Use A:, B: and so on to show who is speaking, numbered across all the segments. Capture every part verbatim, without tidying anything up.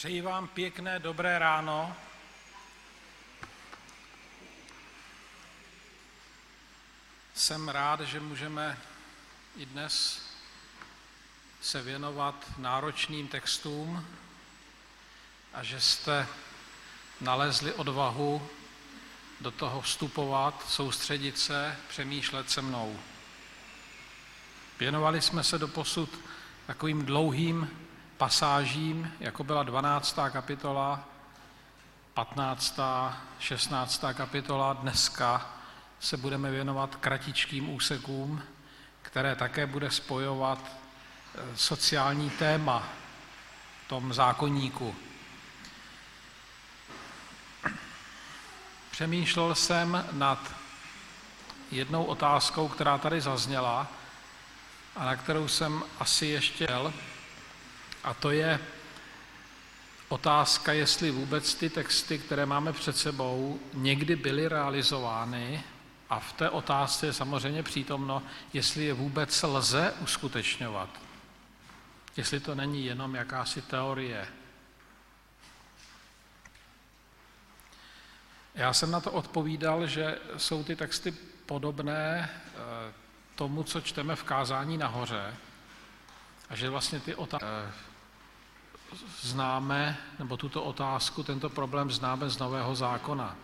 A: Přeji vám pěkné dobré ráno. Jsem rád, že můžeme i dnes se věnovat náročným textům a že jste nalezli odvahu do toho vstupovat, soustředit se, přemýšlet se mnou. Věnovali jsme se doposud takovým dlouhým pasážím, jako byla dvanáctá kapitola, patnáctá, šestnáctá kapitola. Dneska se budeme věnovat kratičkým úsekům, které také bude spojovat sociální téma v tom zákoníku. Přemýšlel jsem nad jednou otázkou, která tady zazněla a na kterou jsem asi ještě jel, a to je otázka, jestli vůbec ty texty, které máme před sebou, někdy byly realizovány, a v té otázce je samozřejmě přítomno, jestli je vůbec lze uskutečňovat. Jestli to není jenom jakási teorie. Já jsem na to odpovídal, že jsou ty texty podobné tomu, co čteme v kázání nahoře, a že vlastně ty otázky známe, nebo tuto otázku, tento problém známe z Nového zákona.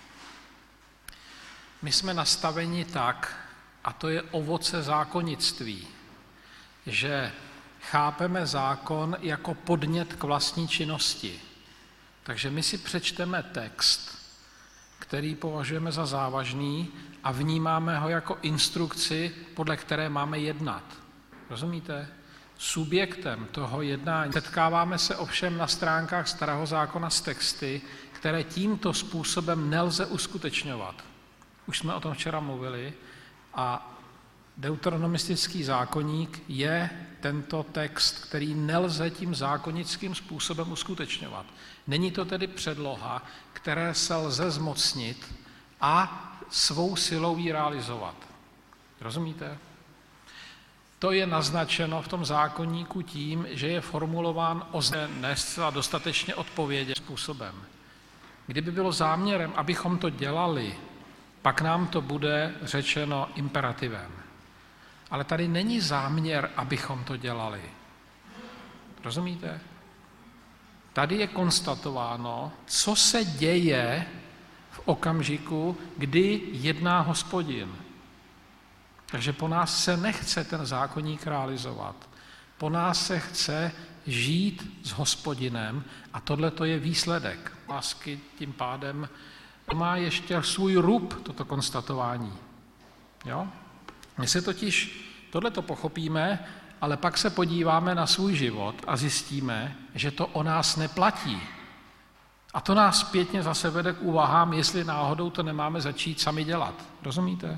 A: My jsme nastaveni tak, a to je ovoce zákonnictví, že chápeme zákon jako podnět k vlastní činnosti. Takže my si přečteme text, který považujeme za závažný, a vnímáme ho jako instrukci, podle které máme jednat. Rozumíte? Subjektem toho jednání setkáváme se ovšem na stránkách Starého zákona s texty, které tímto způsobem nelze uskutečňovat. Už jsme o tom včera mluvili, a deuteronomistický zákoník je tento text, který nelze tím zákonickým způsobem uskutečňovat. Není to tedy předloha, které se lze zmocnit a svou silou ji realizovat. Rozumíte? To je naznačeno v tom zákoníku tím, že je formulován ne zcela dostatečně odpovědět způsobem. Kdyby bylo záměrem, abychom to dělali, pak nám to bude řečeno imperativem. Ale tady není záměr, abychom to dělali. Rozumíte? Tady je konstatováno, co se děje v okamžiku, kdy jedná Hospodin. Takže po nás se nechce ten zákoník realizovat. Po nás se chce žít s Hospodinem, a tohle to je výsledek. Lásky tím pádem má ještě svůj rub, toto konstatování. Jo? My se totiž tohleto pochopíme, ale pak se podíváme na svůj život a zjistíme, že to o nás neplatí. A to nás zpětně zase vede k úvahám, jestli náhodou to nemáme začít sami dělat. Rozumíte?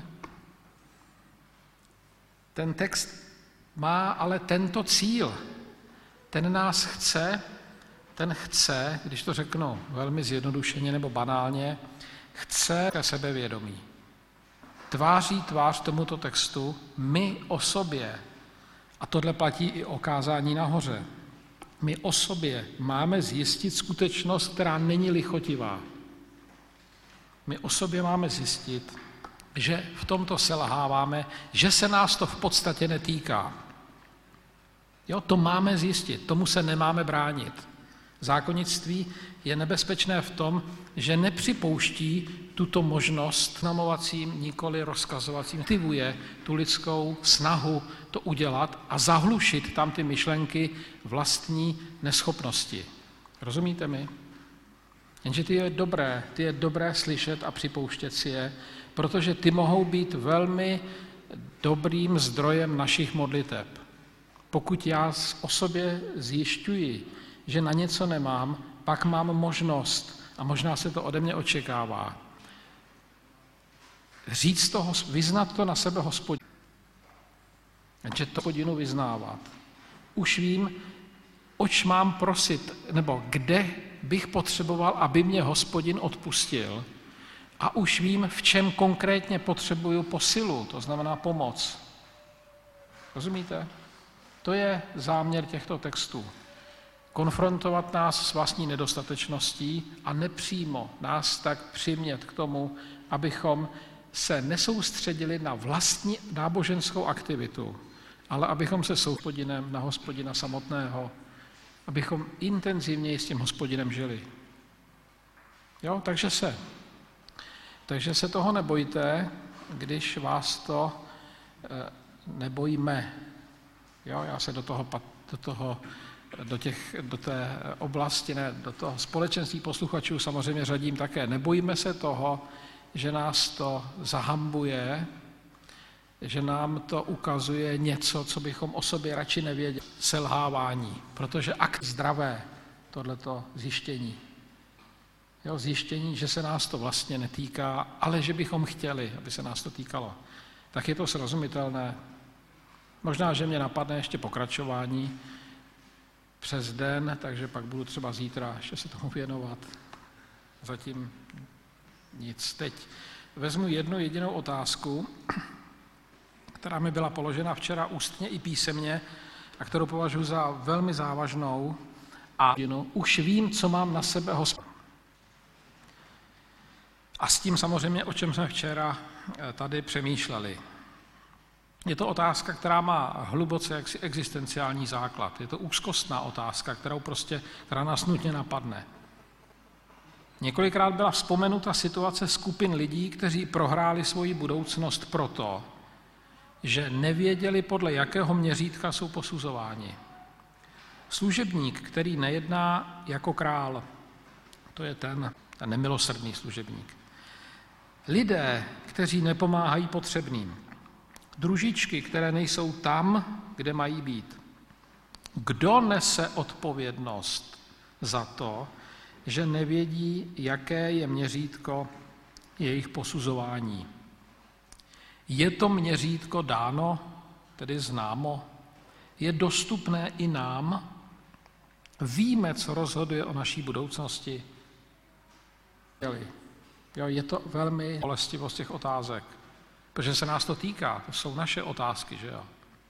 A: Ten text má ale tento cíl. Ten nás chce, ten chce, když to řeknu velmi zjednodušeně nebo banálně, chce sebevědomí. Tváří tvář tomuto textu my o sobě, a tohle platí i o kázání nahoře, my o sobě máme zjistit skutečnost, která není lichotivá. My o sobě máme zjistit, že v tomto selháváme, že se nás to v podstatě netýká. Jo, to máme zjistit, tomu se nemáme bránit. Zákonnictví je nebezpečné v tom, že nepřipouští tuto možnost namovacím, nikoli rozkazovacím. Aktivuje tu lidskou snahu to udělat a zahlušit tam ty myšlenky vlastní neschopnosti. Rozumíte mi? Jenže ty je dobré, ty je dobré slyšet a připouštět si je, protože ty mohou být velmi dobrým zdrojem našich modliteb. Pokud já o sobě zjišťuji, že na něco nemám, pak mám možnost, a možná se to ode mě očekává, říct to, vyznat to na sebe Hospodinu. Takže to Hospodinu vyznávat. Už vím, oč mám prosit, nebo kde bych potřeboval, aby mě Hospodin odpustil, a už vím, v čem konkrétně potřebuju posilu, to znamená pomoc. Rozumíte? To je záměr těchto textů. konfrontovat nás s vlastní nedostatečností a nepřímo nás tak přimět k tomu, abychom se nesoustředili na vlastní náboženskou aktivitu, ale abychom se soustředili na Hospodina samotného, abychom intenzivněji s tím Hospodinem žili. Jo, takže se, takže se toho nebojte, když vás to e, nebojíme. Jo, já se do toho, do toho do, těch, do té oblasti, ne, do toho společenství posluchačů samozřejmě řadím také. Nebojíme se toho, že nás to zahambuje, že nám to ukazuje něco, co bychom o sobě radši nevěděli. Selhávání, protože akt zdravé, tohleto zjištění. Jo, zjištění, že se nás to vlastně netýká, ale že bychom chtěli, aby se nás to týkalo. Tak je to srozumitelné. Možná, že mě napadne ještě pokračování přes den, takže pak budu třeba zítra ještě se tomu věnovat. Zatím nic. Teď vezmu jednu jedinou otázku, která mi byla položena včera ústně i písemně a kterou považuji za velmi závažnou. A už vím, co mám na sebe Hospodin. A s tím samozřejmě, o čem jsme včera tady přemýšleli. Je to otázka, která má hluboce jaksi existenciální základ. Je to úzkostná otázka, kterou prostě, která nás nutně napadne. Několikrát byla vzpomenuta situace skupin lidí, kteří prohráli svoji budoucnost proto, že nevěděli, podle jakého měřítka jsou posuzováni. Služebník, který nejedná jako král, to je ten, ten nemilosrdný služebník. Lidé, kteří nepomáhají potřebným. Družičky, které nejsou tam, kde mají být. Kdo nese odpovědnost za to, že nevědí, jaké je měřítko jejich posuzování? Je to měřítko dáno, tedy známo? Je dostupné i nám? Víme, co rozhoduje o naší budoucnosti? Jo, je to velmi bolestivost těch otázek, protože se nás to týká, to jsou naše otázky, že jo?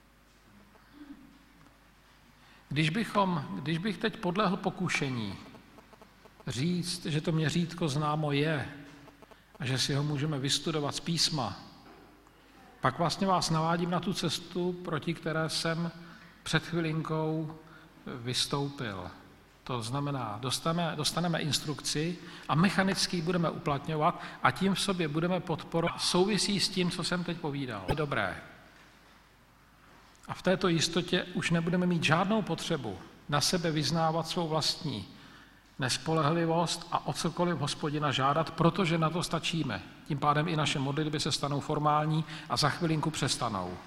A: Když, bychom, když bych teď podlehl pokušení říct, že to měřítko známo je a že si ho můžeme vystudovat z písma, pak vlastně vás navádím na tu cestu, proti které jsem před chvilinkou vystoupil. To znamená, dostaneme, dostaneme instrukci a mechanicky ji budeme uplatňovat a tím v sobě budeme podporovat. Souvisí s tím, co jsem teď povídal. Je dobré. A v této jistotě už nebudeme mít žádnou potřebu na sebe vyznávat svou vlastní nespolehlivost a o cokoliv Hospodina žádat, protože na to stačíme. Tím pádem i naše modlitby se stanou formální a za chvilinku přestanou.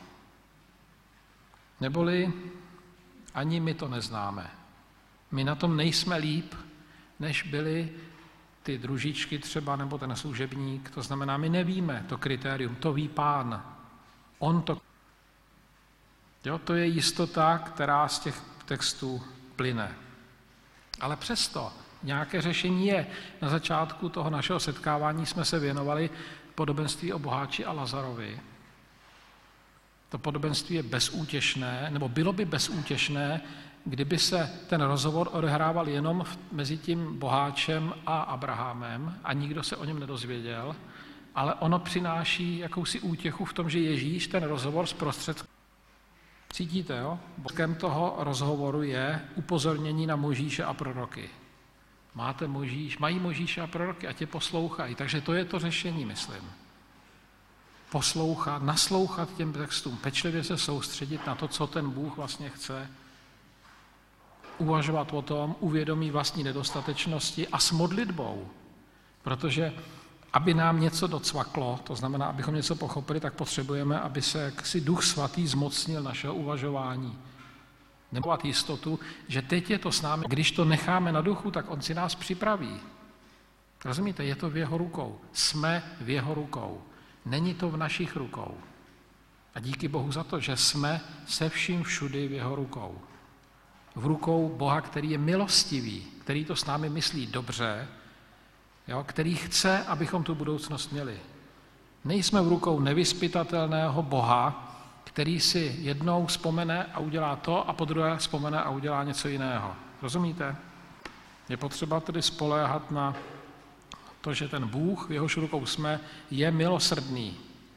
A: Neboli ani my to neznáme. My na tom nejsme líp, než byly ty družičky třeba nebo ten služebník. To znamená, my nevíme to kritérium, to ví Pán. On to... Jo, to je jistota, která z těch textů plyne. Ale přesto nějaké řešení je. Na začátku toho našeho setkávání jsme se věnovali podobenství o boháči a Lazarovi. To podobenství je bezútěšné, nebo bylo by bezútěšné, kdyby se ten rozhovor odehrával jenom mezi tím boháčem a Abrahamem a nikdo se o něm nedozvěděl, ale ono přináší jakousi útěchu v tom, že Ježíš ten rozhovor zprostředkoval. Cítíte, jo? Bokem toho rozhovoru je upozornění na Mojžíše a proroky. Máte Mojžíš, mají Mojžíše a proroky a tě poslouchají, takže to je to řešení, myslím. Poslouchat, naslouchat těm textům, pečlivě se soustředit na to, co ten Bůh vlastně chce, uvažovat o tom, uvědomí vlastní nedostatečnosti a s modlitbou, protože aby nám něco docvaklo, to znamená, abychom něco pochopili, tak potřebujeme, aby se jaksi Duch Svatý zmocnil našeho uvažování. Nebo mít jistotu, že teď je to s námi. Když to necháme na duchu, tak on si nás připraví. Rozumíte, je to v jeho rukou. Jsme v jeho rukou. Není to v našich rukou. A díky Bohu za to, že jsme se vším všudy v jeho rukou. V rukou Boha, který je milostivý, který to s námi myslí dobře, jo, který chce, abychom tu budoucnost měli. Nejsme v rukou nevyzpytatelného Boha, který si jednou vzpomene a udělá to a po druhé vzpomene a udělá něco jiného. Rozumíte? Je potřeba tedy spoléhat na to, že ten Bůh, v jehož rukou jsme, je milosrdný.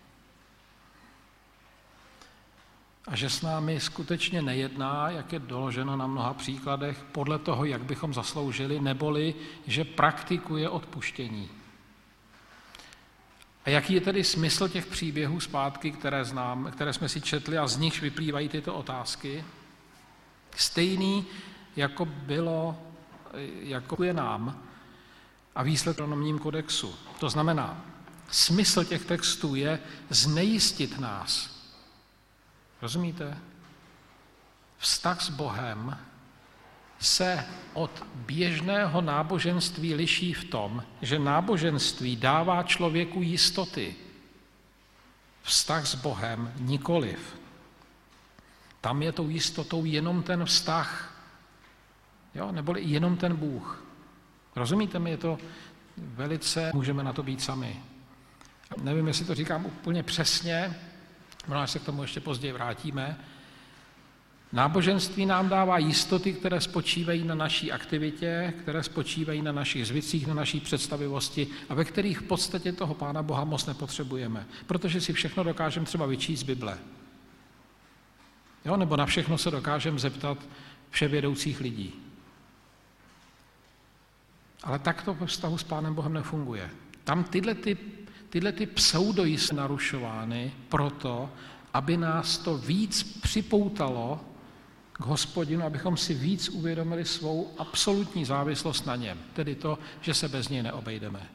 A: A že s námi skutečně nejedná, jak je doloženo na mnoha příkladech, podle toho, jak bychom zasloužili, neboli, že praktikuje odpuštění. A jaký je tedy smysl těch příběhů zpátky, které znám, které jsme si četli a z nich vyplývají tyto otázky? Stejný, jako bylo, jako je nám a výsled v Deuteronomním kodexu. To znamená, smysl těch textů je znejistit nás. Rozumíte? Vztah s Bohem se od běžného náboženství liší v tom, že náboženství dává člověku jistoty. Vztah s Bohem nikoliv. Tam je tou jistotou jenom ten vztah, jo? Neboli jenom ten Bůh. Rozumíte mi, je to velice, můžeme na to být sami. Nevím, jestli to říkám úplně přesně, možná se k tomu ještě později vrátíme. Náboženství nám dává jistoty, které spočívají na naší aktivitě, které spočívají na našich zvicích, na naší představivosti a ve kterých v podstatě toho Pána Boha moc nepotřebujeme, protože si všechno dokážeme třeba vyčíst z Bible. Jo? Nebo na všechno se dokážeme zeptat vševědoucích lidí. Ale tak to ve vztahu s Pánem Bohem nefunguje. Tam tyhle, ty, tyhle ty pseudoji jsou narušovány proto, aby nás to víc připoutalo k Hospodinu, abychom si víc uvědomili svou absolutní závislost na něm, tedy to, že se bez něj neobejdeme.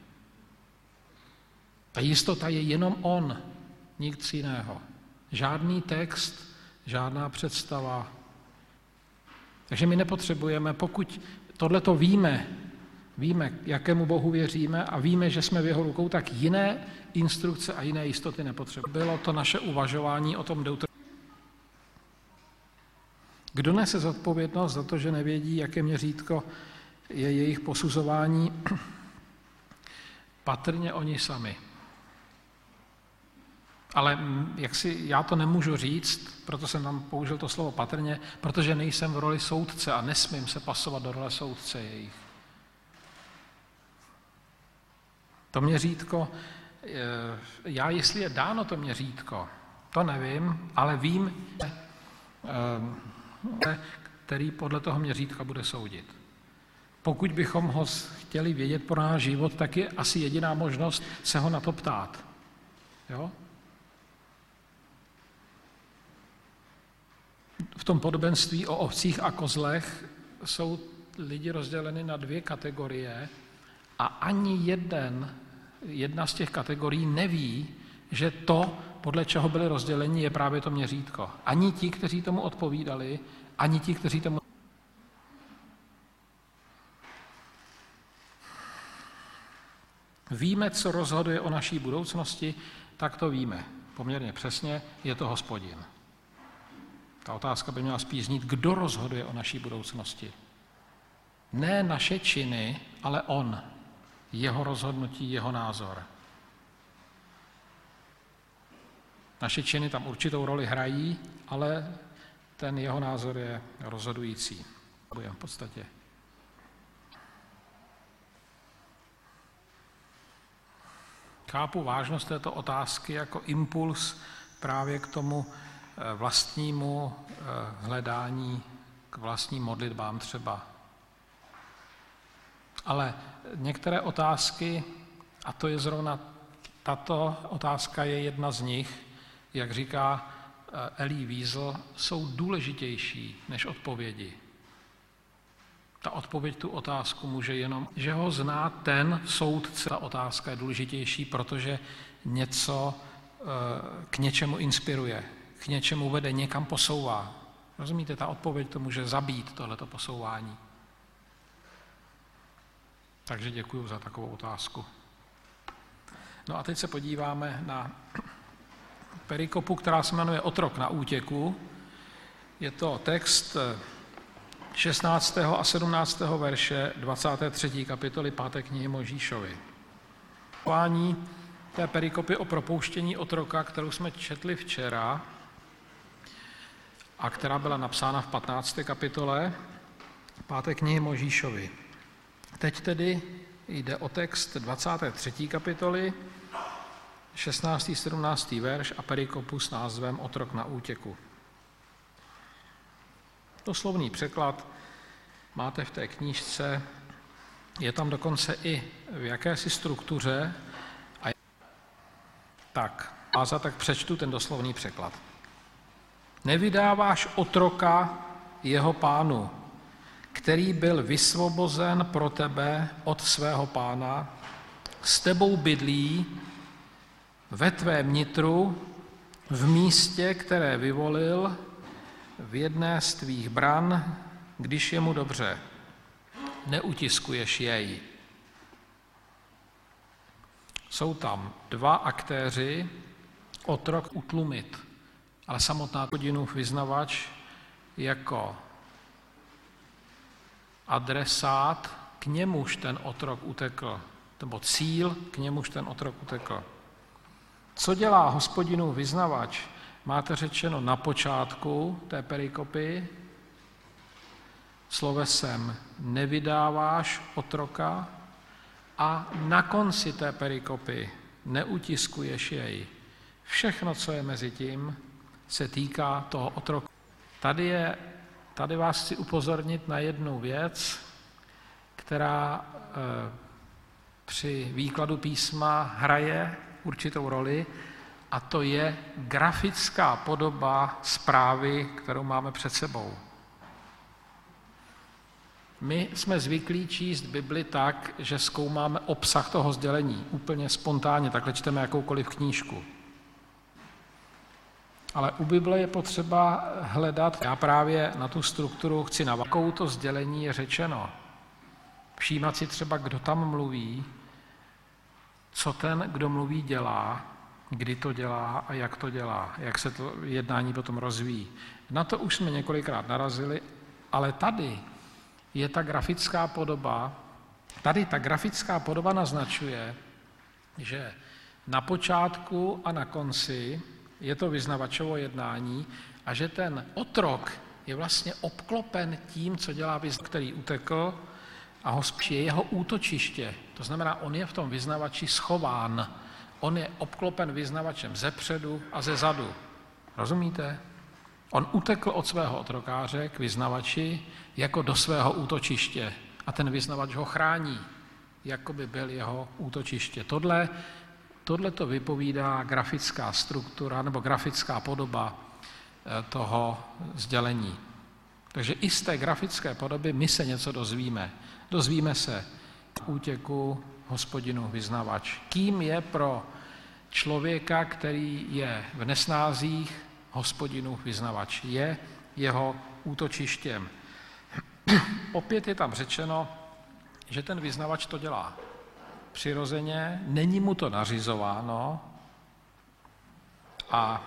A: Ta jistota je jenom on, nic jiného. Žádný text, žádná představa. Takže my nepotřebujeme, pokud tohleto víme, víme, jakému Bohu věříme a víme, že jsme v jeho rukou, tak jiné instrukce a jiné jistoty nepotřebujeme. Bylo to naše uvažování o tom Deuteronomiu. Kdo nese zodpovědnost za to, že nevědí, jaké měřítko je jejich posuzování? Patrně oni sami. Ale jak si, já to nemůžu říct, proto jsem tam použil to slovo patrně, protože nejsem v roli soudce a nesmím se pasovat do role soudce jejich. To měřítko, já jestli je dáno to měřítko, to nevím, ale vím, který podle toho měřítka bude soudit. Pokud bychom ho chtěli vědět pro náš život, tak je asi jediná možnost se ho na to ptát. Jo? V tom podobenství o ovcích a kozlech jsou lidi rozděleni na dvě kategorie a ani jeden, jedna z těch kategorií neví, že to, podle čeho byli rozděleni, je právě to měřítko. Ani ti, kteří tomu odpovídali, ani ti, kteří tomu... Víme, co rozhoduje o naší budoucnosti, tak to víme. Poměrně přesně, je to Hospodin. Ta otázka by měla spíš znít, kdo rozhoduje o naší budoucnosti. Ne naše činy, ale on. Jeho rozhodnutí, jeho názor. Naše činy tam určitou roli hrají, ale ten jeho názor je rozhodující. V podstatě. Chápu vážnost této otázky jako impuls právě k tomu vlastnímu hledání, k vlastním modlitbám třeba. Ale některé otázky, a to je zrovna tato otázka je jedna z nich, jak říká Elie Wiesel, jsou důležitější než odpovědi. Ta odpověď tu otázku může jenom, že ho zná ten soudce. Ta otázka je důležitější, protože něco k něčemu inspiruje, k něčemu vede, někam posouvá. Rozumíte, ta odpověď to může zabít, tohleto posouvání. Takže děkuji za takovou otázku. No a teď se podíváme na perikopu, která se jmenuje Otrok na útěku. Je to text šestnáctého a sedmnáctého verše dvacáté třetí kapitoly páté knihy Mojžíšovy. Pování té perikopy o propouštění otroka, kterou jsme četli včera a která byla napsána v patnácté kapitole, Páté knihy Mojžíšovi. Teď tedy jde o text dvacáté třetí kapitoly, šestnáctý sedmnáctý verš a perikopu s názvem Otrok na útěku. Doslovný překlad máte v té knížce, je tam dokonce i v jakési struktuře. A tak, a za tak přečtu ten doslovný překlad. Nevydáváš otroka jeho pánu, který byl vysvobozen pro tebe od svého pána, s tebou bydlí ve tvém nitru, v místě, které vyvolil, v jedné z tvých bran, když je mu dobře. Neutiskuješ jej. Jsou tam dva aktéři, otrok utlumit, ale samotná Hospodinův vyznavač jako adresát, k němuž ten otrok utekl, nebo cíl, k němuž ten otrok utekl. Co dělá Hospodinův vyznavač? Máte řečeno na počátku té perikopy, slovesem nevydáváš otroka, a na konci té perikopy neutiskuješ jej. Všechno, co je mezi tím, se týká toho otroka. Tady, je, tady vás chci upozornit na jednu věc, která e, při výkladu písma hraje určitou roli, a to je grafická podoba zprávy, kterou máme před sebou. My jsme zvyklí číst Bibli tak, že zkoumáme obsah toho sdělení úplně spontánně, takhle čteme jakoukoliv knížku. Ale u Bible je potřeba hledat, já právě na tu strukturu chci navázat, jakou to sdělení je řečeno. Všímat si třeba, kdo tam mluví, co ten, kdo mluví, dělá, kdy to dělá a jak to dělá, jak se to jednání potom rozvíjí. Na to už jsme několikrát narazili, ale tady je ta grafická podoba, tady ta grafická podoba naznačuje, že na počátku a na konci je to vyznavačovo jednání a že ten otrok je vlastně obklopen tím, co dělá vyznavač, který utekl, a Hospodin je jeho útočiště. To znamená, on je v tom vyznavači schován. On je obklopen vyznavačem zepředu a ze zadu. Rozumíte? On utekl od svého otrokáře k vyznavači jako do svého útočiště a ten vyznavač ho chrání, jako by byl jeho útočiště. Tohle, tohle to vypovídá grafická struktura nebo grafická podoba toho sdělení. Takže i z té grafické podoby my se něco dozvíme. Dozvíme se útěku Hospodinu vyznavač. Kým je pro člověka, který je v nesnázích, Hospodinův vyznavač? Je jeho útočištěm. Opět je tam řečeno, že ten vyznavač to dělá přirozeně, není mu to nařizováno a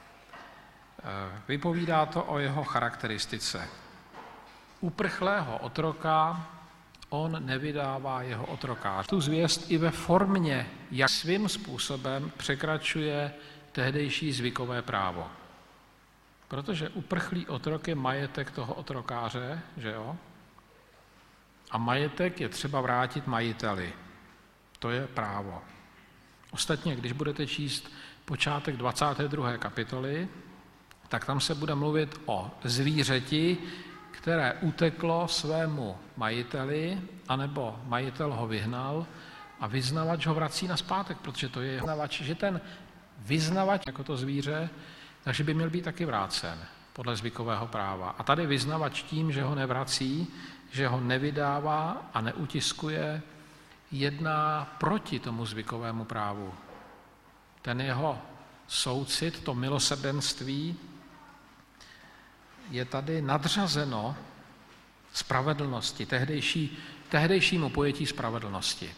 A: vypovídá to o jeho charakteristice. Uprchlého otroka on nevydává jeho otrokář. Tu zvěst i ve formě, jak svým způsobem překračuje tehdejší zvykové právo. Protože uprchlý otrok je majetek toho otrokáře, že jo? A majetek je třeba vrátit majiteli. To je právo. Ostatně, když budete číst počátek dvacáté druhé kapitoly, tak tam se bude mluvit o zvířeti, které uteklo svému majiteli, anebo majitel ho vyhnal a vyznavač ho vrací nazpátek, protože to je jeho vyznavač, že ten vyznavač jako to zvíře, takže by měl být taky vrácen podle zvykového práva. A tady vyznavač tím, že ho nevrací, že ho nevydává a neutiskuje, jedná proti tomu zvykovému právu. Ten jeho soucit, to milosrdenství, je tady nadřazeno spravedlnosti, tehdejší, tehdejšímu pojetí spravedlnosti.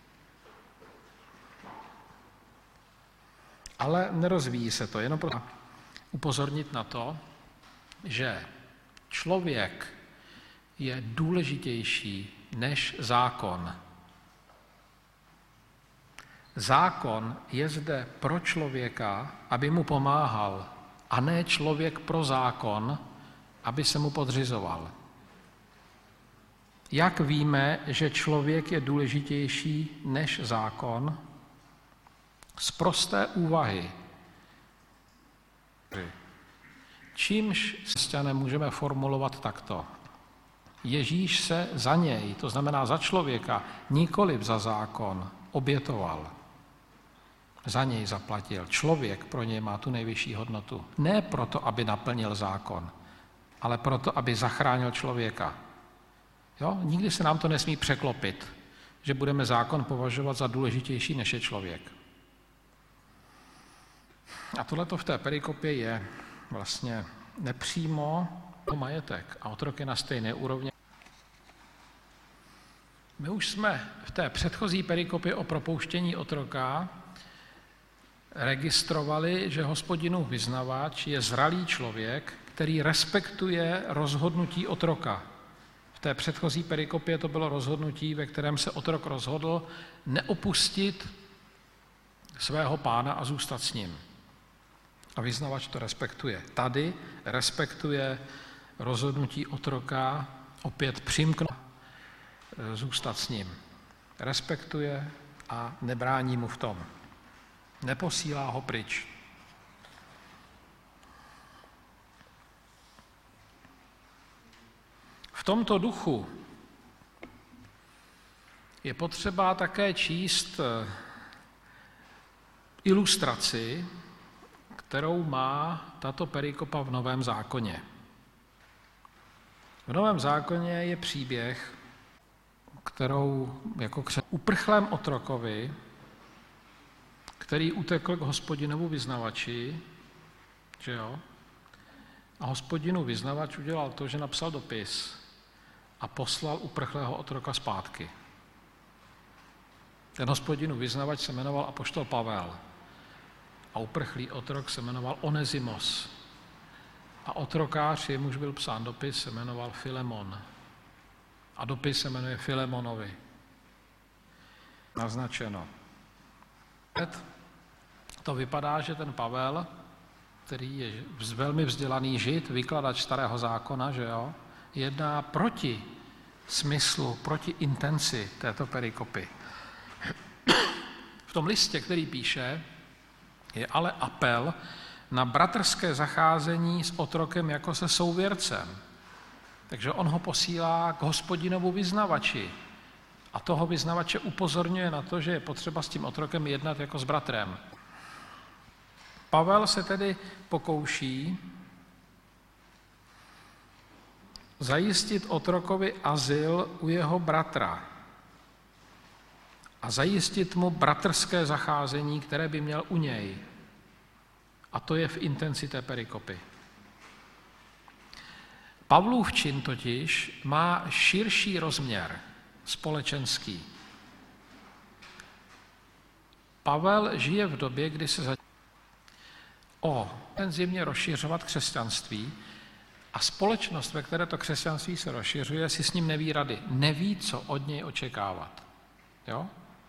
A: Ale nerozvíjí se to, jenom proto upozornit na to, že člověk je důležitější než zákon. Zákon je zde pro člověka, aby mu pomáhal, a ne člověk pro zákon, aby se mu podřizoval. Jak víme, že člověk je důležitější než zákon? Z prosté úvahy. Čímž křesťané můžeme formulovat takto. Ježíš se za něj, to znamená za člověka, nikoliv za zákon, obětoval. Za něj zaplatil. Člověk pro něj má tu nejvyšší hodnotu. Ne proto, aby naplnil zákon, ale proto, aby zachránil člověka. Jo? Nikdy se nám to nesmí překlopit, že budeme zákon považovat za důležitější, než je člověk. A tohleto v té perikopě je vlastně nepřímo majetek a otrok je na stejné úrovni. My už jsme v té předchozí perikopě o propouštění otroka registrovali, že Hospodinův vyznavač je zralý člověk, který respektuje rozhodnutí otroka. V té předchozí perikopě to bylo rozhodnutí, ve kterém se otrok rozhodl neopustit svého pána a zůstat s ním. A vyznavač to respektuje. Tady respektuje rozhodnutí otroka opět přimknout, zůstat s ním. Respektuje a nebrání mu v tom. Neposílá ho pryč. V tomto duchu je potřeba také číst ilustraci, kterou má tato perikopa v Novém zákoně. V Novém zákoně je příběh, kterou jako kře... uprchlém otrokovi, který utekl k Hospodinovu vyznavači, že jo? A Hospodinův vyznavač udělal to, že napsal dopis a poslal uprchlého otroka zpátky. Ten Hospodinův vyznavač se jmenoval apoštol Pavel a uprchlý otrok se jmenoval Onezimos. A otrokář, jemuž byl psán dopis, se jmenoval Filemon. A dopis se jmenuje Filemonovi. Naznačeno. To vypadá, že ten Pavel, který je velmi vzdělaný žid, vykladač starého zákona, že jo, jedná proti smyslu, proti intenci této perikopy. V tom listě, který píše, je ale apel na bratrské zacházení s otrokem jako se souvěrcem. Takže on ho posílá k Hospodinovu vyznavači. A toho vyznavače upozorňuje na to, že je potřeba s tím otrokem jednat jako s bratrem. Pavel se tedy pokouší zajistit otrokovi azyl u jeho bratra a zajistit mu bratrské zacházení, které by měl u něj. A to je v intenzitě perikopy. Pavlův čin totiž má širší rozměr společenský. Pavel žije v době, kdy se začíná o intenzivně rozšiřovat křesťanství a společnost, ve které to křesťanství se rozšiřuje, si s ním neví rady. Neví, co od něj očekávat. Jo?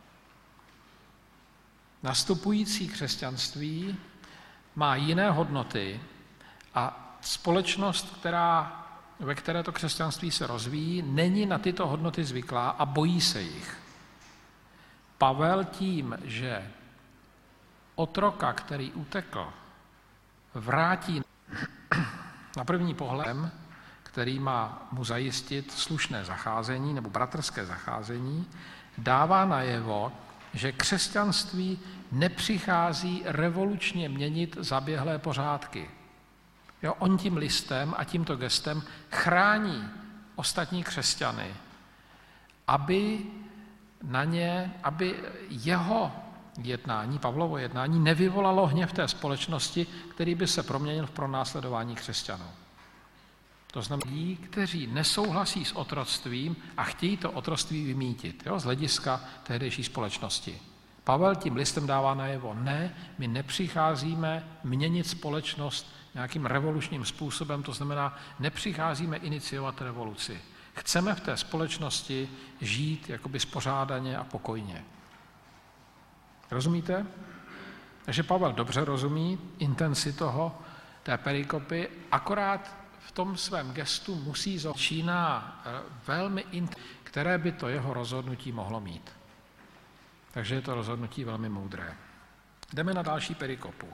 A: Nastupující křesťanství má jiné hodnoty a společnost, která, ve které to křesťanství se rozvíjí, není na tyto hodnoty zvyklá a bojí se jich. Pavel tím, že otroka, který utekl, vrátí na první pohled, který má mu zajistit slušné zacházení nebo bratrské zacházení, dává najevo, že křesťanství nepřichází revolučně měnit zaběhlé pořádky. Jo, on tím listem a tímto gestem chrání ostatní křesťany, aby na ně, aby jeho jednání, Pavlovo jednání, nevyvolalo hněv té společnosti, který by se proměnil v pronásledování křesťanů. To znamená lidi, kteří nesouhlasí s otroctvím a chtějí to otroctví vymítit, jo, z hlediska tehdejší společnosti. Pavel tím listem dává najevo, ne, my nepřicházíme měnit společnost nějakým revolučním způsobem, to znamená, nepřicházíme iniciovat revoluci. Chceme v té společnosti žít jakoby spořádaně a pokojně. Rozumíte? Takže Pavel dobře rozumí intenci toho, té perikopy, akorát v tom svém gestu musí začíná velmi int, které by to jeho rozhodnutí mohlo mít. Takže je to rozhodnutí velmi moudré. Jdeme na další perikopu.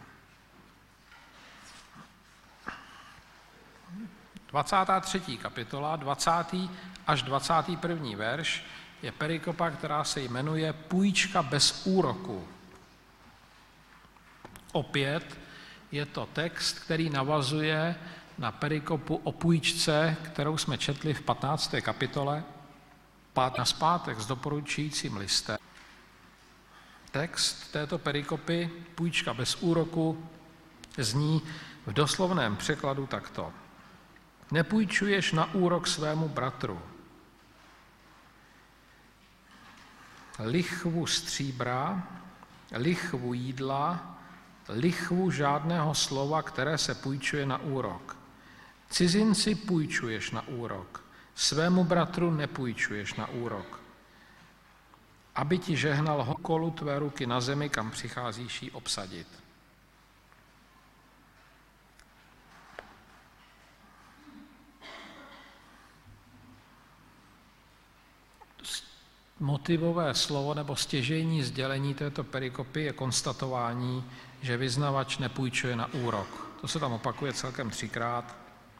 A: dvacátá třetí kapitola, dvacátý až dvacátý první verš je perikopa, která se jmenuje Půjčka bez úroku. Opět je to text, který navazuje na perikopu o půjčce, kterou jsme četli v patnácté kapitole, pát na zpátek s doporučujícím listem. Text této perikopy, Půjčka bez úroku, zní v doslovném překladu takto. Nepůjčuješ na úrok svému bratru lichvu stříbra, lichvu jídla, lichvu žádného slova, které se půjčuje na úrok. Cizinci půjčuješ na úrok, svému bratru nepůjčuješ na úrok. Aby ti žehnal hokolu tvé ruky na zemi, kam přicházíš ji obsadit. Motivové slovo nebo stěžejní sdělení této perikopy je konstatování, že vyznavač nepůjčuje na úrok. To se tam opakuje celkem třikrát.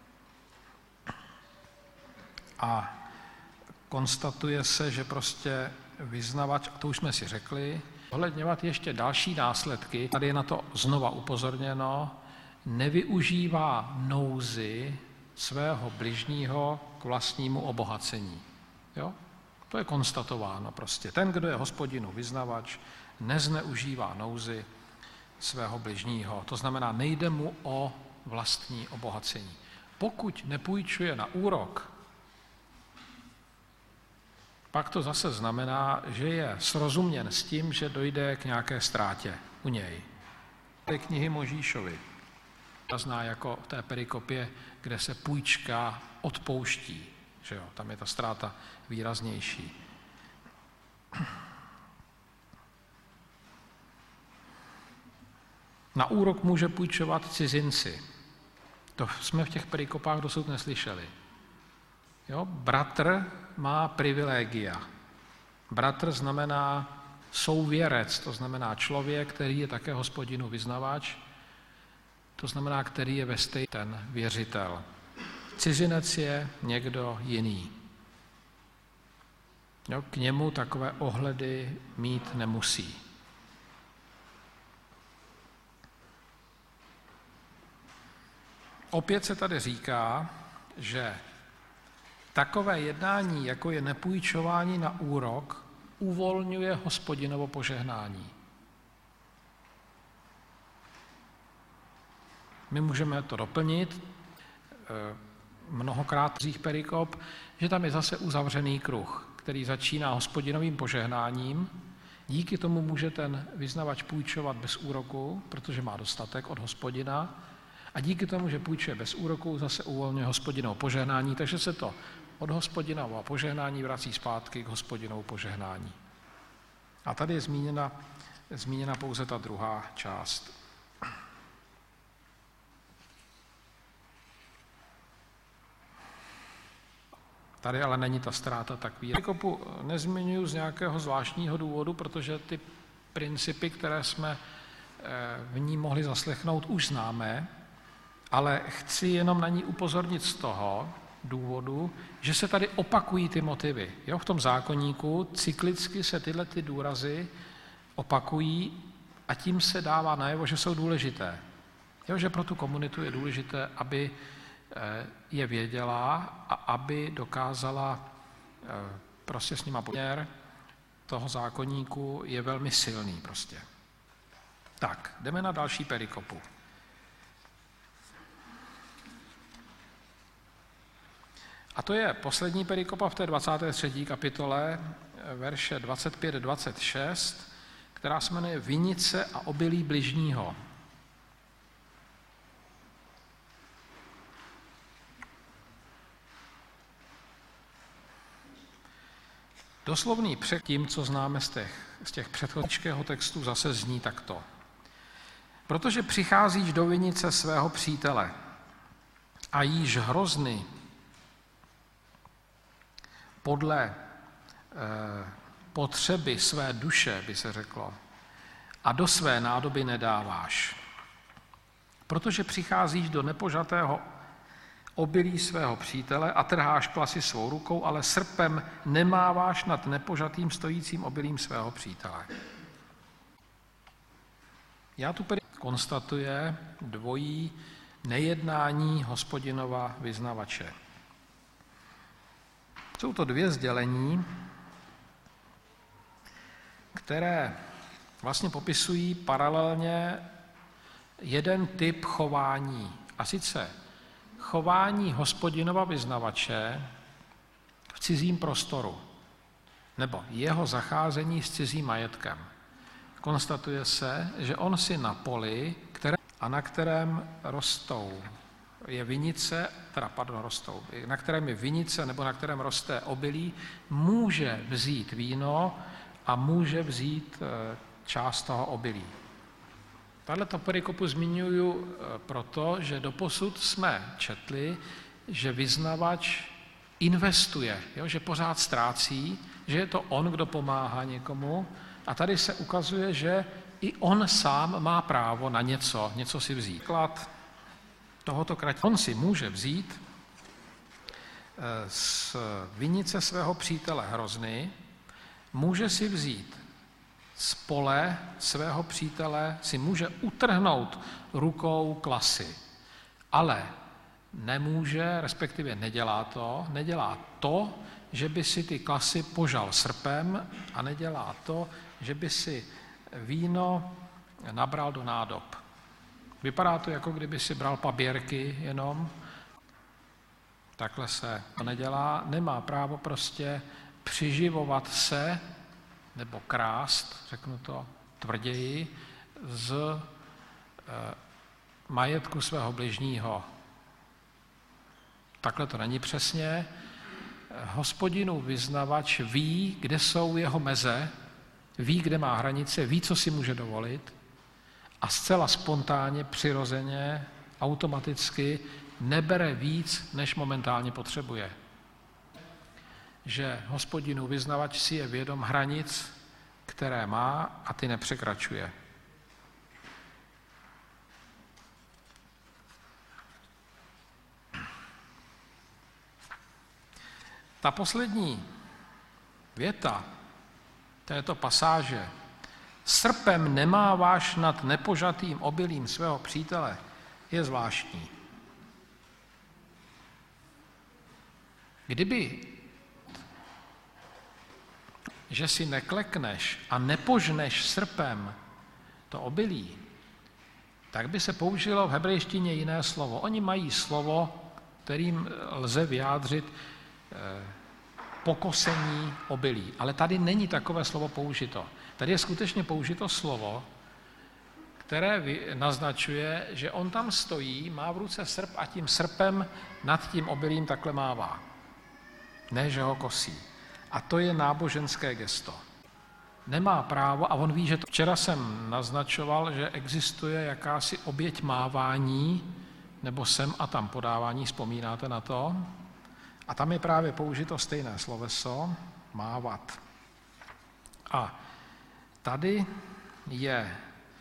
A: A konstatuje se, že prostě vyznavač, a to už jsme si řekli, ohledňovat ještě další následky, tady je na to znova upozorněno, nevyužívá nouzy svého bližního k vlastnímu obohacení. Jo? To je konstatováno prostě. Ten, kdo je Hospodinu vyznavač, nezneužívá nouzy svého bližního. To znamená, nejde mu o vlastní obohacení. Pokud nepůjčuje na úrok, pak to zase znamená, že je srozuměn s tím, že dojde k nějaké ztrátě u něj. Té knihy Možíšovi zná jako v té perikopě, kde se půjčka odpouští. Že jo, tam je ta ztráta výraznější. Na úrok může půjčovat cizinci. To jsme v těch perikopách dosud neslyšeli. Jo, bratr má privilegia. Bratr znamená souvěrec, to znamená člověk, který je také Hospodinu vyznavač, to znamená, který je ve stejný ten věřitel. Cizinec je někdo jiný. Jo, k němu takové ohledy mít nemusí. Opět se tady říká, že takové jednání, jako je nepůjčování na úrok, uvolňuje Hospodinovo požehnání. My můžeme to doplnit mnohokrát z perikop, že tam je zase uzavřený kruh, který začíná Hospodinovým požehnáním. Díky tomu může ten vyznavač půjčovat bez úroku, protože má dostatek od Hospodina. A díky tomu, že půjčuje bez úroku, zase uvolňuje Hospodinovo požehnání, takže se to od Hospodinova požehnání vrací zpátky k Hospodinovu požehnání. A tady je zmíněna, zmíněna pouze ta druhá část. Tady ale není ta ztráta tak výrazná. Perikopu nezmiňuji z nějakého zvláštního důvodu, protože ty principy, které jsme v ní mohli zaslechnout, už známe, ale chci jenom na ní upozornit z toho důvodu, že se tady opakují ty motivy. Jo, v tom zákoníku cyklicky se tyhle ty důrazy opakují a tím se dává najevo, že jsou důležité. Jo, že pro tu komunitu je důležité, aby je věděla a aby dokázala prostě s nima poměr toho zákoníku je velmi silný prostě. Tak, jdeme na další perikopu. A to je poslední perikopa v té dvacáté třetí kapitole, verše dvacet pět dvacet šest, která se jmenuje Vinice a obilí bližního. Doslovný překlad tím, co známe z těch, z těch předchozího textu, zase zní takto. Protože přicházíš do vinice svého přítele a jíž hrozny podle e, potřeby své duše, by se řeklo, a do své nádoby nedáváš. Protože přicházíš do nepožatého obilí svého přítele a trháš klasy svou rukou, ale srpem nemáváš nad nepožatým stojícím obilím svého přítele. Já tu konstatuje dvojí nejednání Hospodinova vyznavače. Jsou to dvě sdělení, které vlastně popisují paralelně jeden typ chování, a sice chování Hospodinova vyznavače v cizím prostoru, nebo jeho zacházení s cizím majetkem. Konstatuje se, že on si na poli, které, a na kterém rostou, je vinice, teda pardon, rostou, na kterém je vinice nebo na kterém roste obilí, může vzít víno a může vzít část toho obilí. Tato perikopu zmiňuji proto, že doposud jsme četli, že vyznavač investuje, jo, že pořád ztrácí, že je to on, kdo pomáhá někomu, a tady se ukazuje, že i on sám má právo na něco, něco si vzít. Klad tohoto kratě. On si může vzít z vinice svého přítele hrozny, může si vzít z pole svého přítele, si může utrhnout rukou klasy, ale nemůže, respektive nedělá to, nedělá to, že by si ty klasy požal srpem, a nedělá to, že by si víno nabral do nádob. Vypadá to, jako kdyby si bral paběrky jenom. Takhle se to nedělá. Nemá právo prostě přiživovat se nebo krást, řeknu to tvrději, z e, majetku svého bližního. Takhle to není přesně. Hospodinův vyznavač ví, kde jsou jeho meze, ví, kde má hranice, ví, co si může dovolit, a zcela spontánně, přirozeně, automaticky nebere víc, než momentálně potřebuje. Že Hospodinův vyznavač si je vědom hranic, které má, a ty nepřekračuje. Ta poslední věta této pasáže, srpem nemáváš nad nepožatým obilím svého přítele, je zvláštní. Kdyby, že si neklekneš a nepožneš srpem to obilí, tak by se použilo v hebrejštině jiné slovo. Oni mají slovo, kterým lze vyjádřit pokosení obilí. Ale tady není takové slovo použito. Tady je skutečně použito slovo, které naznačuje, že on tam stojí, má v ruce srp a tím srpem nad tím obilím takhle mává. Ne, že ho kosí. A to je náboženské gesto. Nemá právo, a on ví, že to... Včera jsem naznačoval, že existuje jakási oběť mávání, nebo sem a tam podávání, vzpomínáte na to? A tam je právě použito stejné sloveso, mávat. A tady je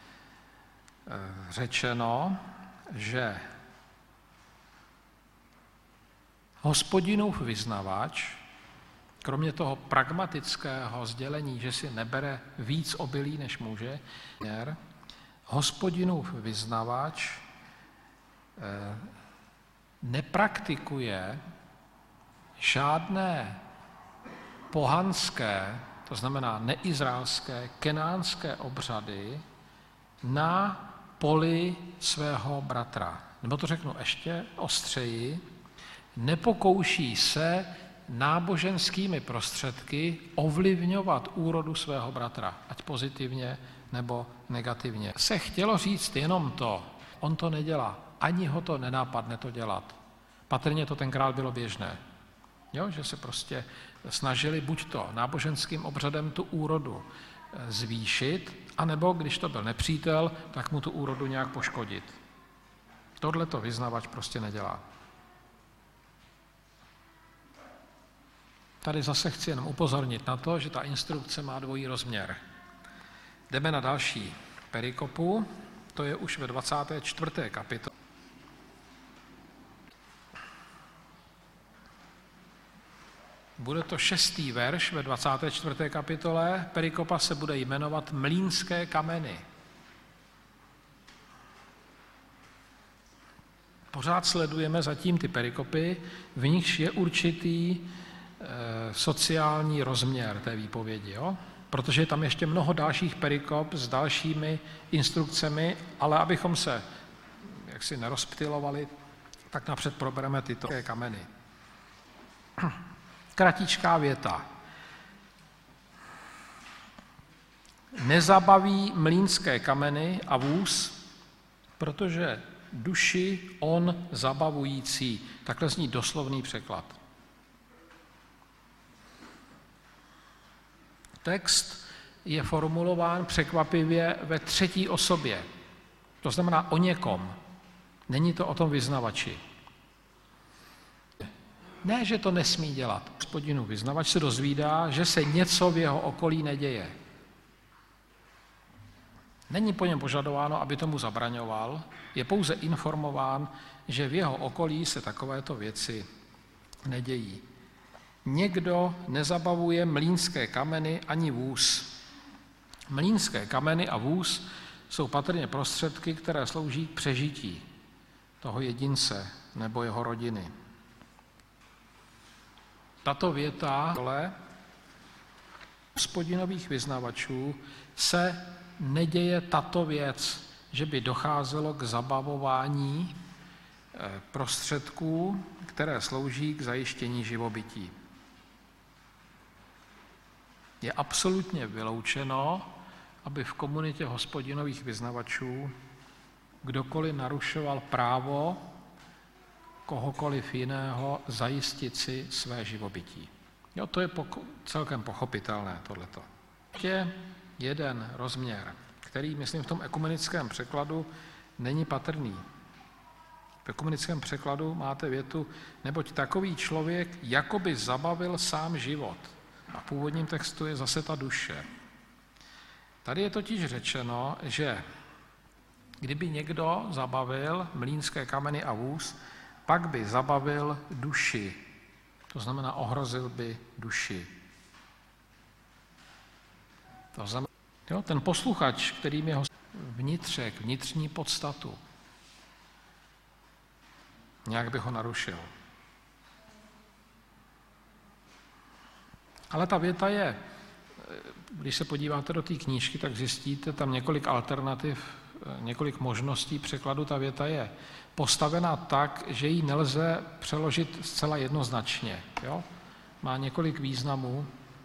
A: řečeno, že Hospodinův vyznavač, kromě toho pragmatického sdělení, že si nebere víc obilí, než může, Hospodinův vyznavač nepraktikuje žádné pohanské, to znamená neizraelské, kenánské obřady na poli svého bratra. Nebo to řeknu ještě ostřeji, nepokouší se náboženskými prostředky ovlivňovat úrodu svého bratra, ať pozitivně nebo negativně. Se chtělo říct jenom to, on to nedělá, ani ho to nenápadne to dělat. Patrně to tenkrát bylo běžné. Jo, že se prostě snažili buď to náboženským obřadem tu úrodu zvýšit, anebo když to byl nepřítel, tak mu tu úrodu nějak poškodit. Tohle to vyznavač prostě nedělá. Tady zase chci jenom upozornit na to, že ta instrukce má dvojí rozměr. Jdeme na další perikopu, to je už ve dvacáté čtvrté kapitole. Bude to šestý verš ve dvacáté čtvrté kapitole, perikopa se bude jmenovat Mlýnské kameny. Pořád sledujeme zatím ty perikopy, v nichž je určitý e, sociální rozměr té výpovědi, jo? Protože je tam ještě mnoho dalších perikop s dalšími instrukcemi, ale abychom se jaksi nerozptylovali, tak napřed probereme tyto kameny. Kratičká věta. Nezabaví mlýnské kameny a vůz, protože duši on zabavující. Takhle zní doslovný překlad. Text je formulován překvapivě ve třetí osobě. To znamená o někom. Není to o tom vyznavači. Ne, že to nesmí dělat. Hospodinu vyznavač se dozvídá, že se něco v jeho okolí neděje. Není po něm požadováno, aby tomu zabraňoval, je pouze informován, že v jeho okolí se takovéto věci nedějí. Někdo nezabavuje mlýnské kameny ani vůz. Mlýnské kameny a vůz jsou patrně prostředky, které slouží k přežití toho jedince nebo jeho rodiny. Tato věta hospodinových vyznavačů se neděje tato věc, že by docházelo k zabavování prostředků, které slouží k zajištění živobytí. Je absolutně vyloučeno, aby v komunitě hospodinových vyznavačů kdokoliv narušoval právo kohokoliv jiného zajistit si své živobytí. Jo, to je poko- celkem pochopitelné tohleto. Je jeden rozměr, který, myslím, v tom ekumenickém překladu není patrný. V ekumenickém překladu máte větu, neboť takový člověk jakoby zabavil sám život. A v původním textu je zase ta duše. Tady je totiž řečeno, že kdyby někdo zabavil mlýnské kameny a vůz, pak by zabavil duši. To znamená, ohrozil by duši. To znamená, jo, ten posluchač, kterým je vnitřek, vnitřní podstatu, nějak by ho narušil. Ale ta věta je, když se podíváte do té knížky, tak zjistíte tam několik alternativ, několik možností překladu. Ta věta je postavená tak, že ji nelze přeložit zcela jednoznačně. Jo? Má několik významů,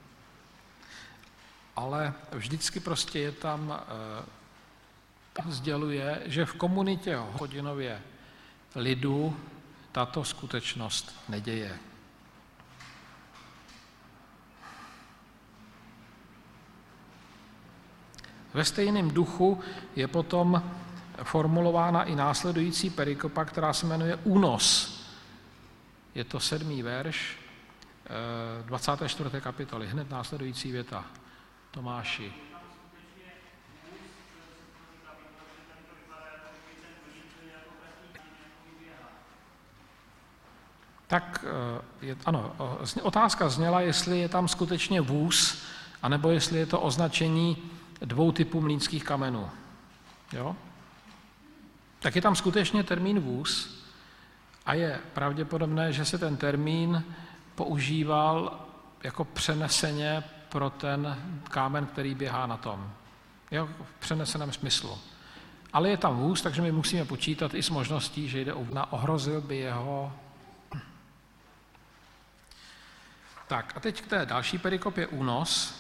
A: ale vždycky prostě je tam, e, sděluje, že v komunitě Hospodinově lidu tato skutečnost neděje. Ve stejném duchu je potom formulována i následující perikopa, která se jmenuje Únos. Je to sedmý verš dvacáté čtvrté kapitoly, hned následující věta. Tomáši. Tak je, ano, otázka zněla, jestli je tam skutečně vůz, anebo jestli je to označení dvou typů mlýnských kamenů. Jo? Tak je tam skutečně termín vůz a je pravděpodobné, že se ten termín používal jako přeneseně pro ten kámen, který běhá na tom. Jo? V přeneseném smyslu. Ale je tam vůz, takže my musíme počítat i s možností, že jde o na ohrozil by jeho. Tak a teď k té další perikopě Únos.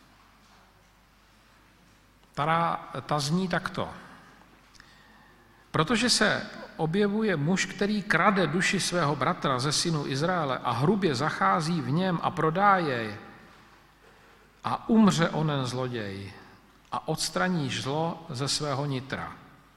A: Ta, ta zní takto. Protože se objevuje muž, který krade duši svého bratra ze synů Izraele a hrubě zachází v něm a prodá jej a umře onen zloděj a odstraní zlo ze svého nitra.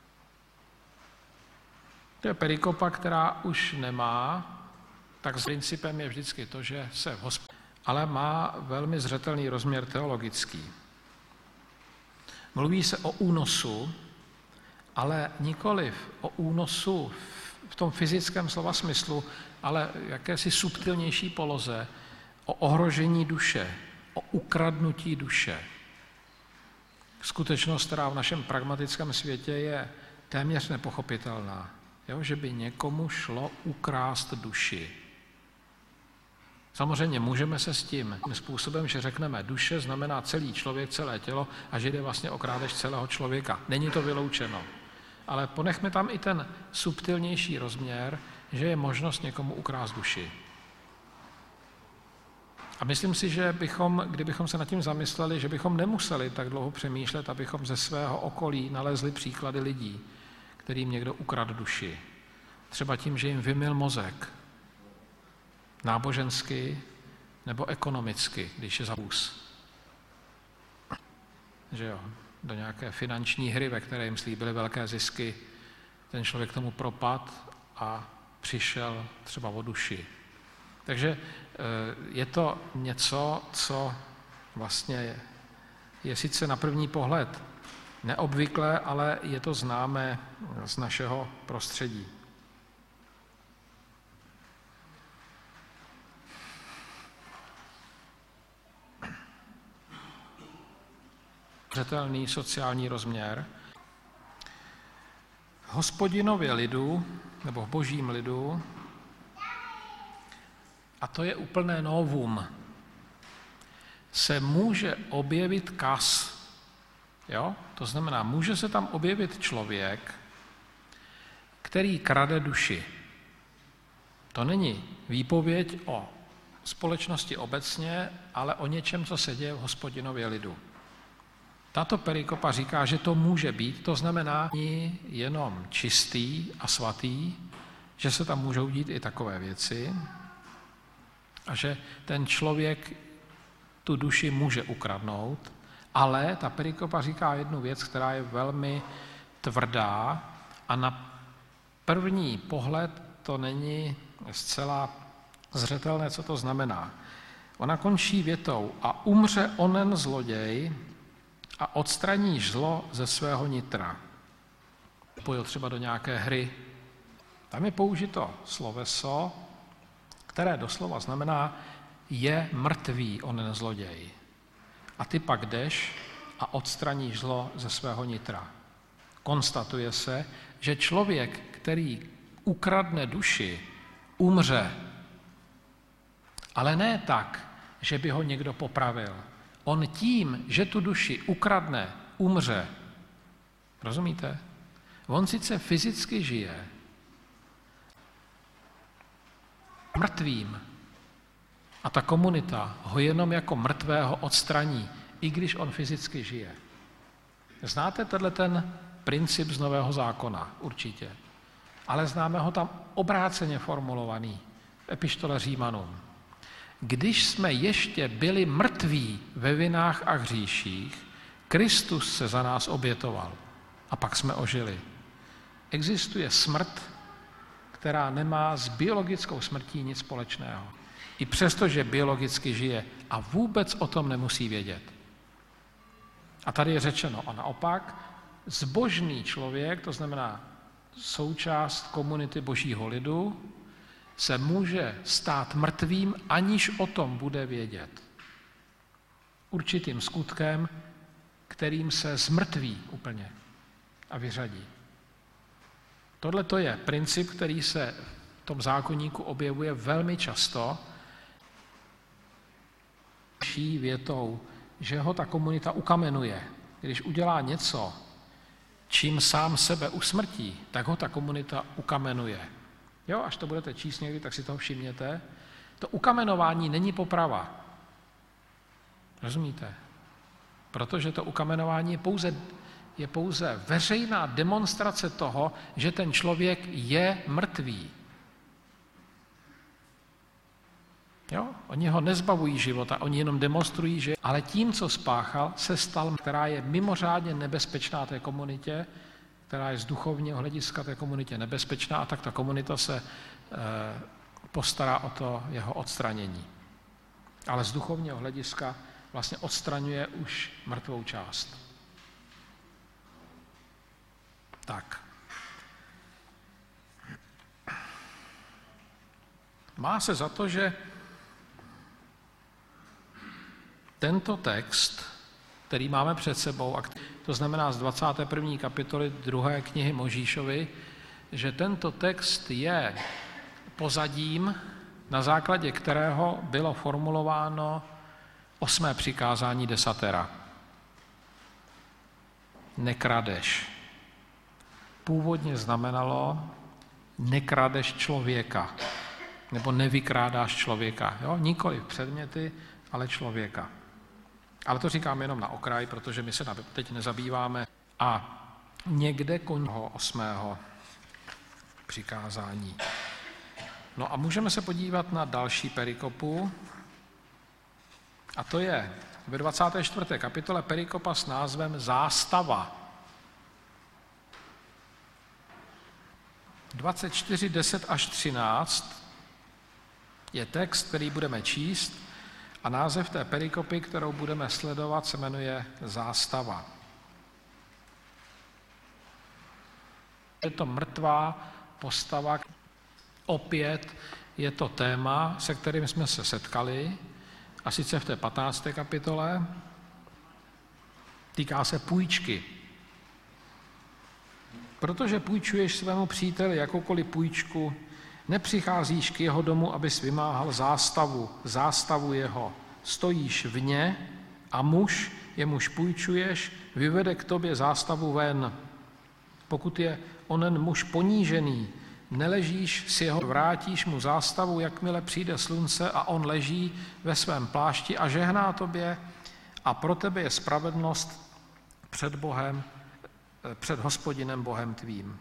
A: To je perikopa, která už nemá, tak s principem je vždycky to, že se v hospodě. ale má velmi zřetelný rozměr teologický. Mluví se o únosu, ale nikoliv o únosu v tom fyzickém slova smyslu, ale jakési subtilnější poloze, o ohrožení duše, o ukradnutí duše. Skutečnost, která v našem pragmatickém světě je téměř nepochopitelná, jo? Že by někomu šlo ukrást duši. Samozřejmě můžeme se s tím způsobem, že řekneme, duše znamená celý člověk, celé tělo a že jde vlastně o krádež celého člověka. Není to vyloučeno. Ale ponechme tam i ten subtilnější rozměr, že je možnost někomu ukrást duši. A myslím si, že bychom, kdybychom se nad tím zamysleli, že bychom nemuseli tak dlouho přemýšlet, abychom ze svého okolí nalezli příklady lidí, kterým někdo ukradl duši. Třeba tím, že jim vymyl mozek, nábožensky nebo ekonomicky, když je zabůz. Že jo, do nějaké finanční hry, ve které jim slíbily velké zisky, ten člověk tomu propad a přišel třeba o duši. Takže je to něco, co vlastně je, je sice na první pohled neobvyklé, ale je to známé z našeho prostředí. Zřetelný sociální rozměr. V Hospodinově lidu, nebo v božím lidu, a to je úplné novum, se může objevit kas. Jo? To znamená, může se tam objevit člověk, který krade duši. To není výpověď o společnosti obecně, ale o něčem, co se děje v Hospodinově lidu. Tato perikopa říká, že to může být, to znamená není jenom čistý a svatý, že se tam můžou dít i takové věci a že ten člověk tu duši může ukradnout, ale ta perikopa říká jednu věc, která je velmi tvrdá a na první pohled to není zcela zřetelné, co to znamená. Ona končí větou a umře onen zloděj a odstraní zlo ze svého nitra. Pojil třeba do nějaké hry. Tam je použito sloveso, které doslova znamená je mrtvý onen zloděj. A ty pak jdeš a odstraníš zlo ze svého nitra. Konstatuje se, že člověk, který ukradne duši, umře. Ale ne tak, že by ho někdo popravil. On tím, že tu duši ukradne, umře. Rozumíte? On sice fyzicky žije mrtvým a ta komunita ho jenom jako mrtvého odstraní, i když on fyzicky žije. Znáte tenhle ten princip z Nového zákona? Určitě. Ale známe ho tam obráceně formulovaný v epištole Římanům. Když jsme ještě byli mrtví ve vinách a hříších, Kristus se za nás obětoval a pak jsme ožili. Existuje smrt, která nemá s biologickou smrtí nic společného. I přesto, že biologicky žije a vůbec o tom nemusí vědět. A tady je řečeno, a naopak, zbožný člověk, to znamená součást komunity božího lidu, se může stát mrtvým, aniž o tom bude vědět. Určitým skutkem, kterým se zmrtví úplně a vyřadí. Tohle to je princip, který se v tom zákoníku objevuje velmi často. Větou, že ho ta komunita ukamenuje. Když udělá něco, čím sám sebe usmrtí, tak ho ta komunita ukamenuje. Jo, až to budete číst někdy, tak si toho všimněte. To ukamenování není poprava. Rozumíte? Protože to ukamenování je pouze, je pouze veřejná demonstrace toho, že ten člověk je mrtvý. Jo? Oni ho nezbavují života, oni jenom demonstrují, že ale tím, co spáchal, se stal, která je mimořádně nebezpečná té komunitě, která je z duchovního hlediska té komunitě nebezpečná, a tak ta komunita se e, postará o to jeho odstranění. ale z duchovního hlediska vlastně odstraňuje už mrtvou část. Tak. Má se za to, že tento text, který máme před sebou, to znamená z dvacáté první kapitoly druhé knihy Možíšovy, že tento text je pozadím, na základě kterého bylo formulováno osmé přikázání desatera. Nekradeš. Původně znamenalo nekradeš člověka, nebo nevykrádáš člověka. Jo? Nikoli předměty, ale člověka. Ale to říkám jenom na okraj, protože my se teď nezabýváme. A někde končí osmého přikázání. No a můžeme se podívat na další perikopu, a to je ve dvacáté čtvrté kapitole perikopa s názvem Zástava. dvacet čtyři, deset až třináct je text, který budeme číst, a název té perikopy, kterou budeme sledovat, se jmenuje Zástava. Je to mrtvá postava. Opět je to téma, se kterým jsme se setkali, a sice v té patnácté kapitole. Týká se půjčky. Protože půjčuješ svému příteli jakoukoliv půjčku, nepřicházíš k jeho domu, abys vymáhal zástavu, zástavu jeho. Stojíš vně a muž, jemuž půjčuješ, vyvede k tobě zástavu ven. Pokud je onen muž ponížený, neležíš si ho, vrátíš mu zástavu, jakmile přijde slunce a on leží ve svém plášti a žehná tobě, a pro tebe je spravedlnost před Bohem, před Hospodinem Bohem tvým.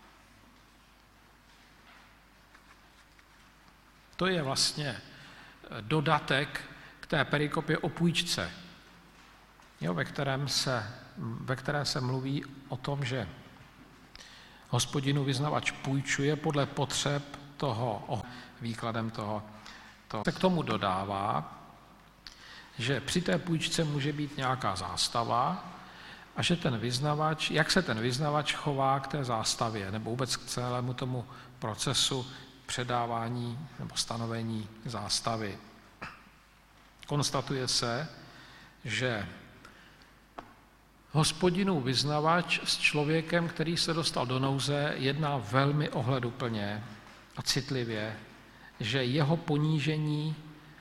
A: To je vlastně dodatek k té perikopě o půjčce, jo, ve, kterém se, ve které se mluví o tom, že Hospodinu vyznavač půjčuje podle potřeb toho, výkladem toho. To se k tomu dodává, že při té půjčce může být nějaká zástava a že ten vyznavač, jak se ten vyznavač chová k té zástavě nebo vůbec k celému tomu procesu předávání nebo stanovení zástavy. Konstatuje se, že Hospodinův vyznavač s člověkem, který se dostal do nouze, jedná velmi ohleduplně a citlivě, že jeho ponížení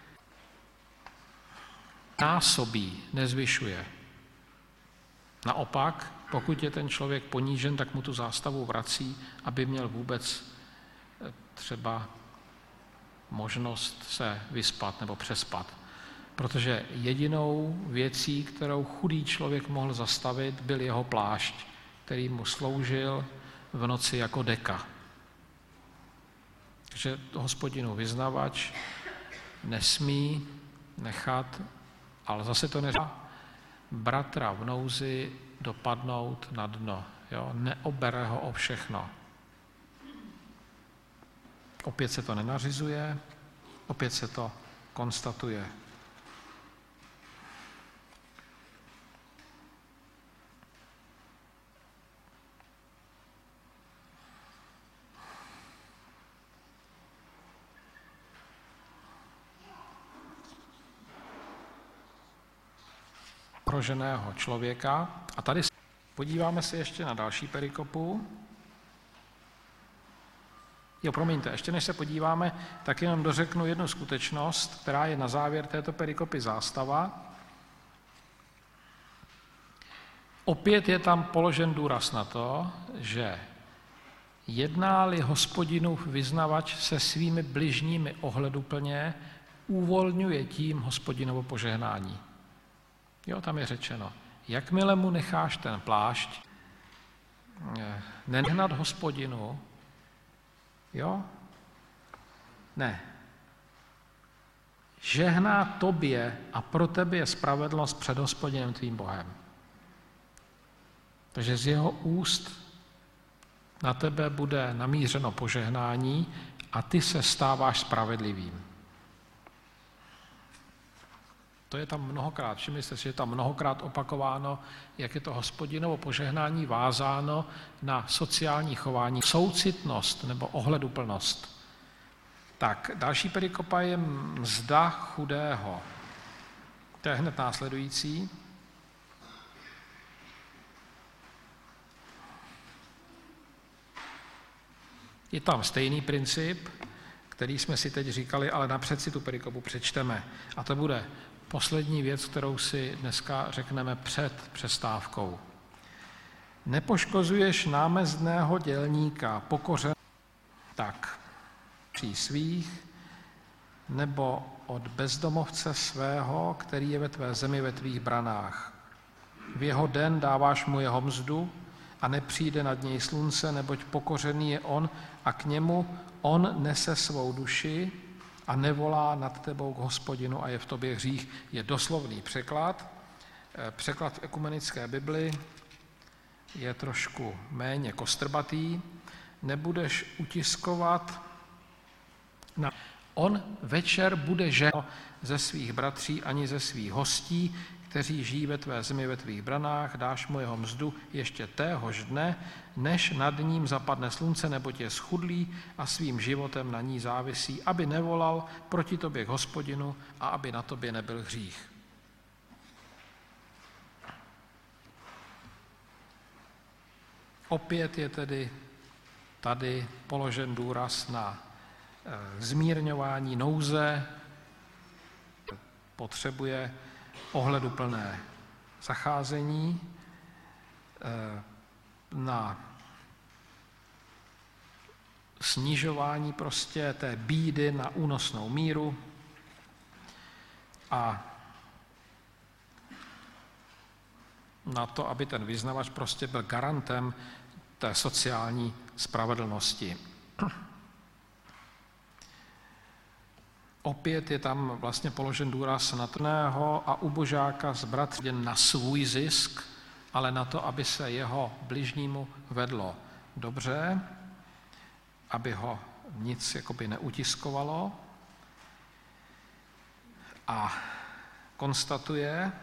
A: násobí, nezvyšuje. Naopak, pokud je ten člověk ponížen, tak mu tu zástavu vrací, aby měl vůbec třeba možnost se vyspat nebo přespat. Protože jedinou věcí, kterou chudý člověk mohl zastavit, byl jeho plášť, který mu sloužil v noci jako deka. Takže Hospodinův vyznavač nesmí nechat, ale zase to neříká, bratra v nouzi dopadnout na dno. Jo? Neobere ho o všechno. Opět se to nenařizuje, opět se to konstatuje. Ohroženého člověka. A tady podíváme se ještě na další perikopu. Jo, promiňte, ještě než se podíváme, tak jenom dořeknu jednu skutečnost, která je na závěr této perikopy zástava. Opět je tam položen důraz na to, že jedná-li Hospodinův vyznavač se svými bližními ohleduplně, uvolňuje tím Hospodinovo požehnání. Jo, tam je řečeno, jakmile mu necháš ten plášť, nehnat Hospodinu, jo, ne, žehná tobě a pro tebe je spravedlnost před Hospodinem tvým Bohem. Takže z jeho úst na tebe bude namířeno požehnání a ty se stáváš spravedlivým. To je tam mnohokrát, všimli jste si, že je tam mnohokrát opakováno, jak je to Hospodinovo požehnání vázáno na sociální chování, soucitnost nebo ohleduplnost. Tak, další perikopa je mzda chudého. To je hned následující. Je tam stejný princip, který jsme si teď říkali, ale napřed si tu perikopu přečteme. A to bude poslední věc, kterou si dneska řekneme před přestávkou. Nepoškozuješ námezdného dělníka, pokořen tak při svých, nebo od bezdomovce svého, který je ve tvé zemi ve tvých branách. V jeho den dáváš mu jeho mzdu a nepřijde nad něj slunce, neboť pokořený je on a k němu on nese svou duši a nevolá nad tebou k Hospodinu a je v tobě hřích. Je doslovný překlad. Překlad v ekumenické Bibli je trošku méně kostrbatý. Nebudeš utiskovat na... On večer bude žen ze svých bratří ani ze svých hostí, kteří žijí ve tvé zemi ve tvých branách, dáš mu jeho mzdu ještě téhož dne, než nad ním zapadne slunce, neboť je schudlý a svým životem na ní závisí, aby nevolal proti tobě k Hospodinu a aby na tobě nebyl hřích. Opět je tedy tady položen důraz na zmírňování nouze, potřebuje ohleduplné zacházení, na snižování prostě té bídy na únosnou míru a na to, aby ten vyznavač prostě byl garantem té sociální spravedlnosti. Opět je tam vlastně položen důraz na trného a ubožáka z bratří na svůj zisk, ale na to, aby se jeho bližnímu vedlo dobře, aby ho nic jakoby neutiskovalo. A konstatuje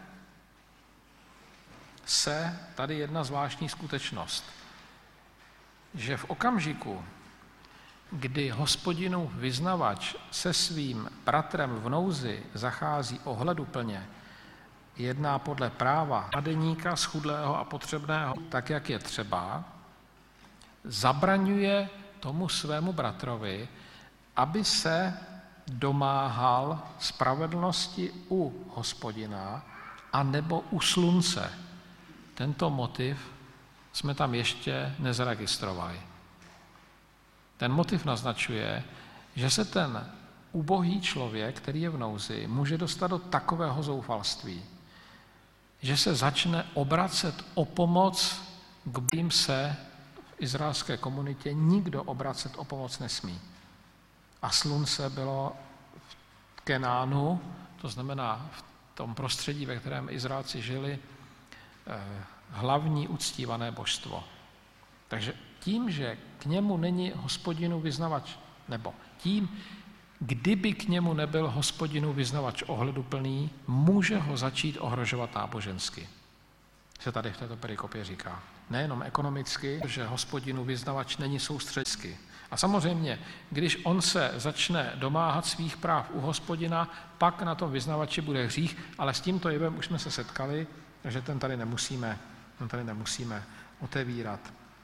A: se tady jedna zvláštní skutečnost, že v okamžiku, kdy Hospodinův vyznavač se svým bratrem v nouzi zachází ohleduplně, jedná podle práva nadeníka, schudlého a potřebného, tak, jak je třeba, zabraňuje tomu svému bratrovi, aby se domáhal spravedlnosti u Hospodina a nebo u slunce. Tento motiv jsme tam ještě nezaregistrovali. Ten motiv naznačuje, že se ten ubohý člověk, který je v nouzi, může dostat do takového zoufalství, že se začne obracet o pomoc, kterým se v izraelské komunitě nikdo obracet o pomoc nesmí. A slunce bylo v Kenánu, to znamená v tom prostředí, ve kterém Izraelci žili, hlavní uctívané božstvo. Takže tím, že k němu není Hospodinu vyznavač, nebo tím, kdyby k němu nebyl Hospodinu vyznavač ohleduplný, může ho začít ohrožovat nábožensky. Se tady v této perikopě říká. Nejenom ekonomicky, že Hospodinu vyznavač není soustředsky. A samozřejmě, když on se začne domáhat svých práv u Hospodina, pak na tom vyznavači bude hřích, ale s tímto jevem už jsme se setkali, takže ten tady nemusíme, ten tady nemusíme otevírat.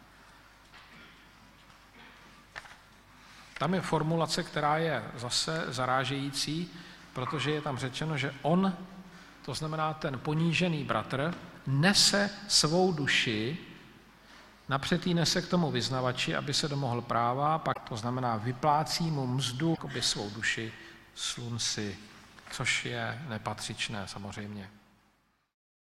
A: Tam je formulace, která je zase zarážející, protože je tam řečeno, že on, to znamená ten ponížený bratr, nese svou duši, napřed ji nese k tomu vyznavači, aby se domohl práva, pak to znamená vyplácí mu mzdu, jakoby svou duši slunci, což je nepatřičné samozřejmě.